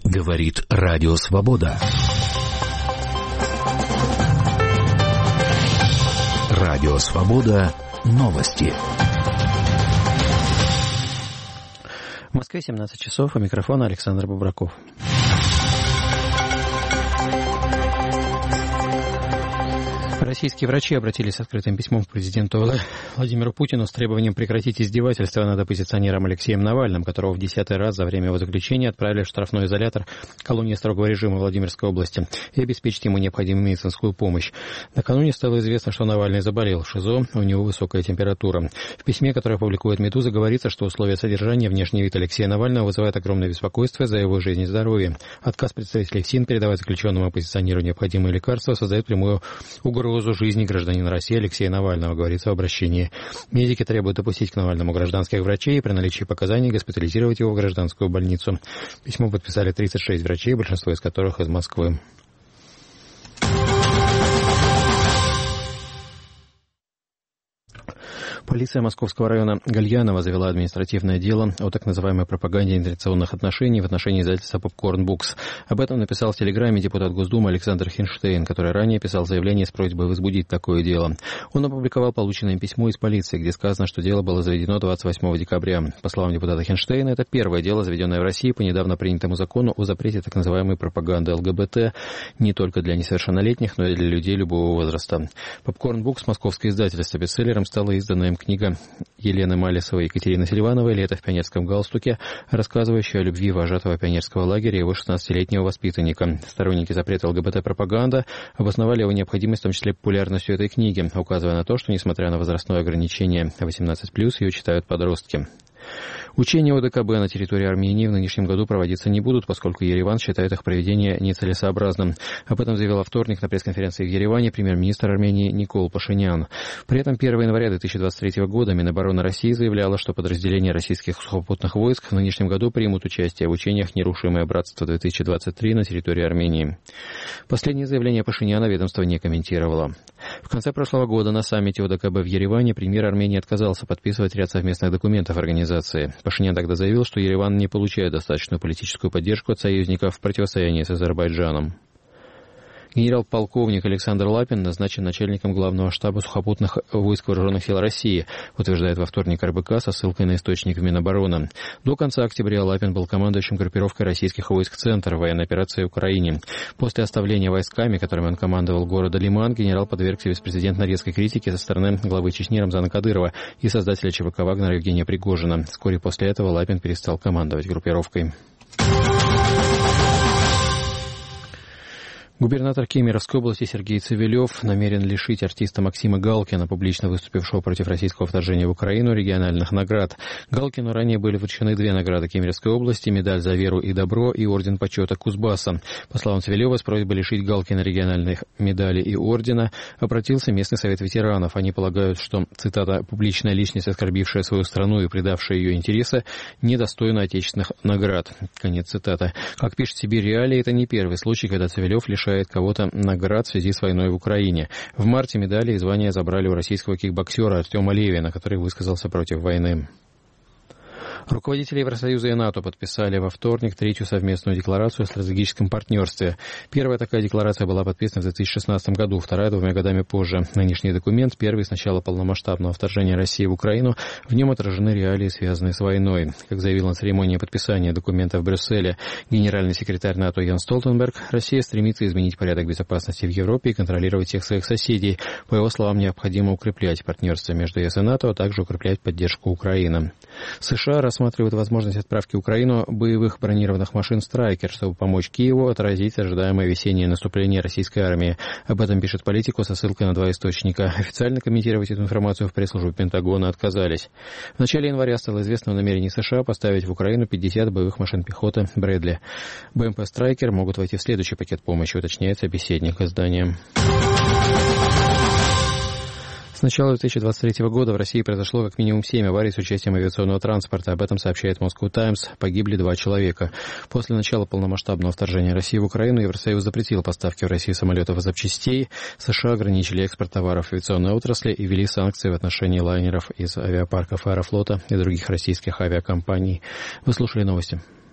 Говорит Радио Свобода. Радио Свобода. Новости. В Москве 17 часов. У микрофона Александр Бубраков. Российские врачи обратились с открытым письмом к президенту Владимиру Путину с требованием прекратить издевательства над оппозиционером Алексеем Навальным, которого в 10-й раз за время его заключения отправили в штрафной изолятор колонии строгого режима Владимирской области и обеспечить ему необходимую медицинскую помощь. Накануне стало известно, что Навальный заболел в ШИЗО, у него высокая температура. В письме, которое публикует «Медуза», говорится, что условия содержания, внешний вид Алексея Навального вызывают огромное беспокойство за его жизнь и здоровье. Отказ представителей ФСИН передавать заключенному оппозиционеру необходимые лекарства создает прямую угрозу жизни гражданина России Алексея Навального, говорится в обращении. Медики требуют допустить к Навальному гражданских врачей и при наличии показаний госпитализировать его в гражданскую больницу. Письмо подписали 36 врачей, большинство из которых из Москвы. Полиция Московского района Гальянова завела административное дело о так называемой пропаганде нетрадиционных отношений в отношении издательства Popcorn Books. Об этом написал в Телеграме депутат Госдумы Александр Хинштейн, который ранее писал заявление с просьбой возбудить такое дело. Он опубликовал полученное им письмо из полиции, где сказано, что дело было заведено 28 декабря. По словам депутата Хинштейна, это первое дело, заведенное в России по недавно принятому закону о запрете так называемой пропаганды ЛГБТ не только для несовершеннолетних, но и для людей любого возраста. Popcorn Books, московское издательство, бестселлером стала изданная им книга Елены Малисовой и Екатерины Селивановой «Лето в пионерском галстуке», рассказывающая о любви вожатого пионерского лагеря и его 16-летнего воспитанника. Сторонники запрета ЛГБТ-пропаганда обосновали его необходимость, в том числе популярностью этой книги, указывая на то, что, несмотря на возрастное ограничение 18+, ее читают подростки. Учения ОДКБ на территории Армении в нынешнем году проводиться не будут, поскольку Ереван считает их проведение нецелесообразным. Об этом заявил во вторник на пресс-конференции в Ереване премьер-министр Армении Никол Пашинян. При этом 1 января 2023 года Минобороны России заявляло, что подразделения российских сухопутных войск в нынешнем году примут участие в учениях «Нерушимое братство-2023» на территории Армении. Последнее заявление Пашиняна ведомство не комментировало. В конце прошлого года на саммите ОДКБ в Ереване премьер Армении отказался подписывать ряд совместных документов организации. Пашинян тогда заявил, что Ереван не получает достаточную политическую поддержку от союзников в противостоянии с Азербайджаном. Генерал-полковник Александр Лапин назначен начальником главного штаба сухопутных войск Вооруженных сил России, утверждает во вторник РБК со ссылкой на источник в Минобороны. До конца октября Лапин был командующим группировкой российских войск «Центр» военной операции в Украине. После оставления войсками, которыми он командовал города Лиман, генерал подвергся беспрецедентной резкой критике со стороны главы Чечни Рамзана Кадырова и создателя ЧВК «Вагнера» Евгения Пригожина. Вскоре после этого Лапин перестал командовать группировкой. Губернатор Кемеровской области Сергей Цивилев намерен лишить артиста Максима Галкина, публично выступившего против российского вторжения в Украину, региональных наград. Галкину ранее были вручены 2 награды Кемеровской области: медаль «За веру и добро» и орден почета Кузбасса. По словам Цивилева, с просьбой лишить Галкина региональных медалей и ордена обратился местный совет ветеранов. Они полагают, что, цитата, «публичная личность, оскорбившая свою страну и предавшая ее интересы, недостойна отечественных наград». Конец цитаты. Как пишет «Сибирь Реалии», это не первый случай, когда Цивилев лишает кого-то наград в связи с войной в Украине. В марте медали и звания забрали у российского кикбоксера Артема Левина, который высказался против войны. Руководители Евросоюза и НАТО подписали во вторник 3-ю совместную декларацию о стратегическом партнерстве. Первая такая декларация была подписана в 2016 году, вторая 2 годами позже. Нынешний документ, первый с начала полномасштабного вторжения России в Украину, в нем отражены реалии, связанные с войной. Как заявил на церемонии подписания документа в Брюсселе генеральный секретарь НАТО Ян Столтенберг, Россия стремится изменить порядок безопасности в Европе и контролировать всех своих соседей. По его словам, необходимо укреплять партнерство между ЕС и НАТО, а также укреплять поддержку Украины. США рассматривают возможность отправки в Украину боевых бронированных машин «Страйкер», чтобы помочь Киеву отразить ожидаемое весеннее наступление российской армии. Об этом пишет Политико со ссылкой на 2 источника. Официально комментировать эту информацию в пресс-службе Пентагона отказались. В начале января стало известно о намерении США поставить в Украину 50 боевых машин пехоты «Брэдли». БМП «Страйкер» могут войти в следующий пакет помощи, уточняет собеседник издания. С начала 2023 года в России произошло как минимум 7 аварий с участием авиационного транспорта. Об этом сообщает Moscow Times. Погибли 2 человека. После начала полномасштабного вторжения России в Украину Евросоюз запретил поставки в Россию самолетов и запчастей. США ограничили экспорт товаров авиационной отрасли и ввели санкции в отношении лайнеров из авиапарков Аэрофлота и других российских авиакомпаний. Вы слушали новости.